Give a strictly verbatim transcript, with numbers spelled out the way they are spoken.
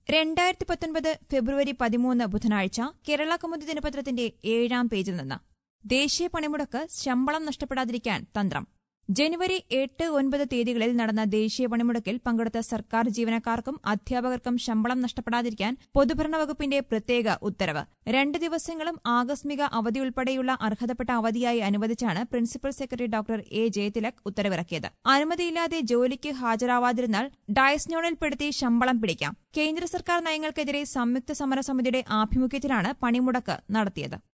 രണ്ടായിരത്തി പത്തൊൻപത് ഫെബ്രുവരി പതിമൂന്ന് ബുധനാഴ്ച കേരള കൗമുദി ദിനപത്രത്തിന്റെ ഏഴാം പേജിൽ നിന്ന് ദേശീയ പണിമുടക്ക് ശമ്പളം നഷ്ടപ്പെടാതിരിക്കാൻ തന്ത്രം. ജനുവരി എട്ട് ഒൻപത് തീയതികളിൽ നടന്ന ദേശീയ പണിമുടക്കിൽ പങ്കെടുത്ത സർക്കാർ ജീവനക്കാർക്കും അധ്യാപകർക്കും ശമ്പളം നഷ്ടപ്പെടാതിരിക്കാൻ പൊതുഭരണ വകുപ്പിന്റെ പ്രത്യേക ഉത്തരവ്. രണ്ട് ദിവസങ്ങളും ആകസ്മിക അവധി ഉൾപ്പെടെയുള്ള അർഹതപ്പെട്ട അവധിയായി അനുവദിച്ചാണ് principal secretary doctor A Jayathilak ഉത്തരവിറക്കിയത്. അനുമതിയില്ലാതെ ജോലിക്ക് ഹാജരാവാതിരുന്നാൽ ഡയസ്നോണിൽപ്പെടുത്തി ശമ്പളം പിടിക്കാം. കേന്ദ്ര സർക്കാർ നയങ്ങൾക്കെതിരെ സംയുക്ത സമരസമിതിയുടെ ആഭിമുഖ്യത്തിലാണ് പണിമുടക്ക് നടത്തിയത്.